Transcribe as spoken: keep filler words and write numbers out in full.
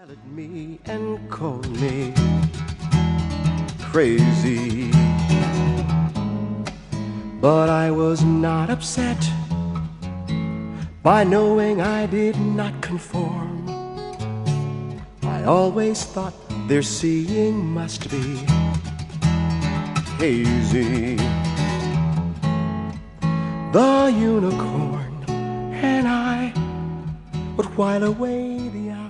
at me and called me crazy. But I was not upset by knowing I did not conform. I always thought their seeing must be hazy. The unicorn and I would while away the hours